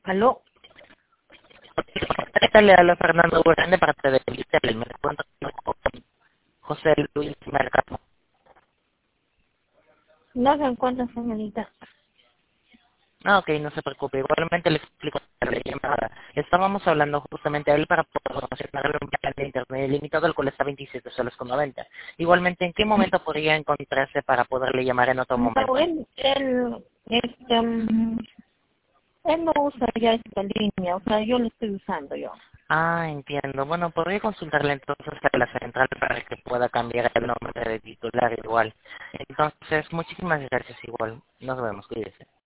¿Aló? Le habla Fernando Durán de parte de Vitel. Me encuentro con José Luis Mercado. No se encuentra, señorita. Ah, ok, no se preocupe. Igualmente le explico la llamada. Estábamos hablando justamente a él para promocionarle un plan de internet ilimitado, el cual está 27 soles con 90. Igualmente, ¿en qué momento podría encontrarse para poderle llamar en otro No, momento? él no usa ya esta línea, o sea, yo lo estoy usando yo. Ah, entiendo. Bueno, podría consultarle entonces a la central para que pueda cambiar el nombre de titular igual. Entonces, muchísimas gracias igual. Nos vemos, cuídese.